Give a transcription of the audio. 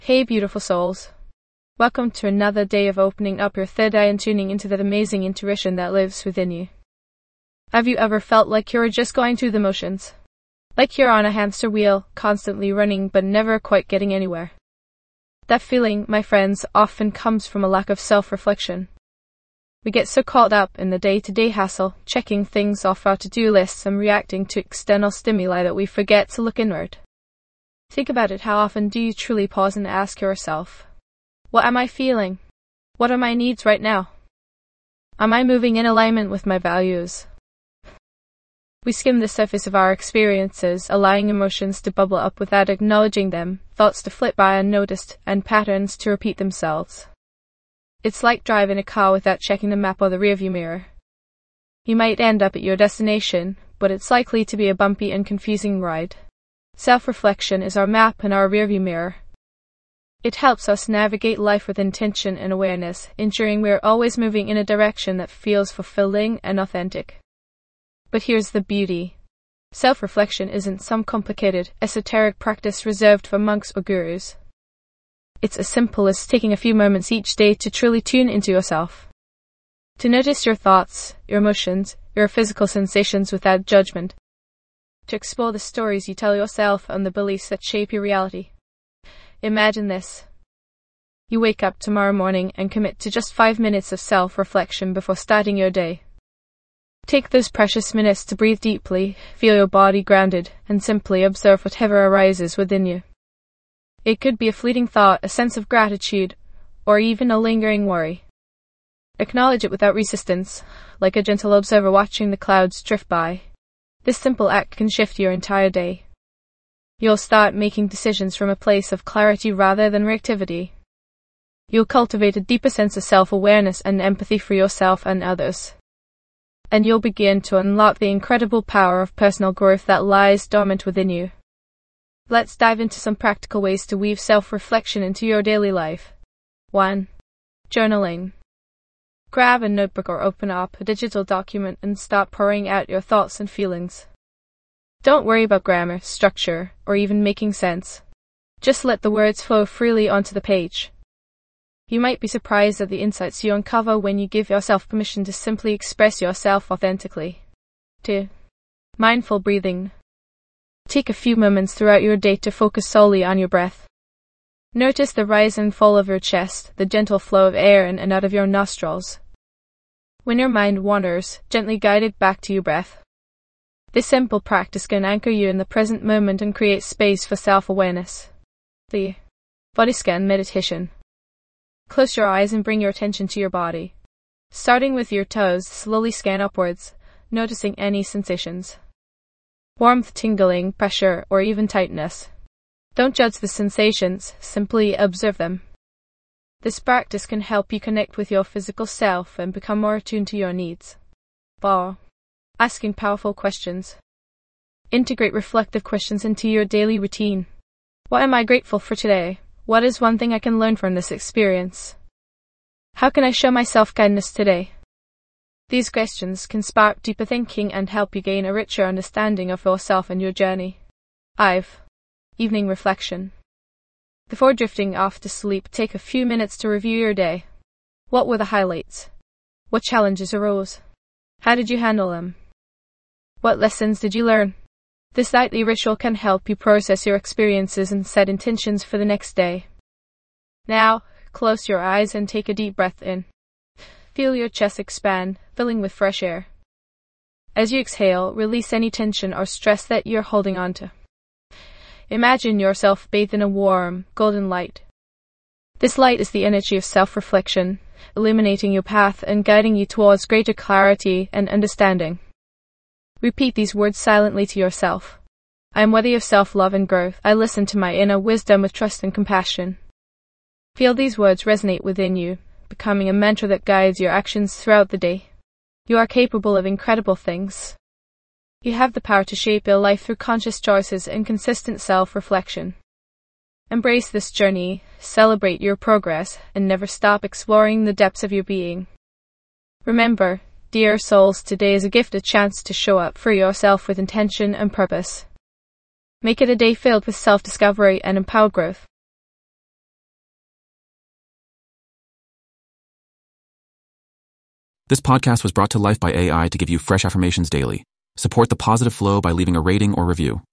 Hey beautiful souls. Welcome to another day of opening up your third eye and tuning into that amazing intuition that lives within you. Have you ever felt like you're just going through the motions? Like you're on a hamster wheel, constantly running but never quite getting anywhere? That feeling, my friends, often comes from a lack of self-reflection. We get so caught up in the day-to-day hassle, checking things off our to-do lists and reacting to external stimuli that we forget to look inward. Think about it. How often do you truly pause and ask yourself, what am I feeling? What are my needs right now? Am I moving in alignment with my values? We skim the surface of our experiences, allowing emotions to bubble up without acknowledging them, thoughts to flit by unnoticed, and patterns to repeat themselves. It's like driving a car without checking the map or the rearview mirror. You might end up at your destination, but it's likely to be a bumpy and confusing ride. Self-reflection is our map and our rearview mirror. It helps us navigate life with intention and awareness, ensuring we're always moving in a direction that feels fulfilling and authentic. But here's the beauty. Self-reflection isn't some complicated, esoteric practice reserved for monks or gurus. It's as simple as taking a few moments each day to truly tune into yourself. To notice your thoughts, your emotions, your physical sensations without judgment. To explore the stories you tell yourself and the beliefs that shape your reality. Imagine this. You wake up tomorrow morning and commit to just 5 minutes of self-reflection before starting your day. Take those precious minutes to breathe deeply, feel your body grounded, and simply observe whatever arises within you. It could be a fleeting thought, a sense of gratitude, or even a lingering worry. Acknowledge it without resistance, like a gentle observer watching the clouds drift by. This simple act can shift your entire day. You'll start making decisions from a place of clarity rather than reactivity. You'll cultivate a deeper sense of self-awareness and empathy for yourself and others. And you'll begin to unlock the incredible power of personal growth that lies dormant within you. Let's dive into some practical ways to weave self-reflection into your daily life. 1. Journaling. Grab a notebook or open up a digital document and start pouring out your thoughts and feelings. Don't worry about grammar, structure, or even making sense. Just let the words flow freely onto the page. You might be surprised at the insights you uncover when you give yourself permission to simply express yourself authentically. 2. Mindful breathing. Take a few moments throughout your day to focus solely on your breath. Notice the rise and fall of your chest, the gentle flow of air in and out of your nostrils. When your mind wanders, gently guide it back to your breath. This simple practice can anchor you in the present moment and create space for self-awareness. 3. Body scan meditation. Close your eyes and bring your attention to your body. Starting with your toes, slowly scan upwards, noticing any sensations. Warmth, tingling, pressure, or even tightness. Don't judge the sensations, simply observe them. This practice can help you connect with your physical self and become more attuned to your needs. 4. Asking powerful questions. Integrate reflective questions into your daily routine. What am I grateful for today? What is one thing I can learn from this experience? How can I show myself kindness today? These questions can spark deeper thinking and help you gain a richer understanding of yourself and your journey. 5. Evening reflection. Before drifting off to sleep, take a few minutes to review your day. What were the highlights? What challenges arose? How did you handle them? What lessons did you learn? This nightly ritual can help you process your experiences and set intentions for the next day. Now, close your eyes and take a deep breath in. Feel your chest expand, filling with fresh air. As you exhale, release any tension or stress that you're holding onto. Imagine yourself bathed in a warm, golden light. This light is the energy of self-reflection, illuminating your path and guiding you towards greater clarity and understanding. Repeat these words silently to yourself. I am worthy of self-love and growth. I listen to my inner wisdom with trust and compassion. Feel these words resonate within you, becoming a mantra that guides your actions throughout the day. You are capable of incredible things. You have the power to shape your life through conscious choices and consistent self-reflection. Embrace this journey, celebrate your progress, and never stop exploring the depths of your being. Remember, dear souls, today is a gift, a chance to show up for yourself with intention and purpose. Make it a day filled with self-discovery and empowered growth. This podcast was brought to life by AI to give you fresh affirmations daily. Support the positive flow by leaving a rating or review.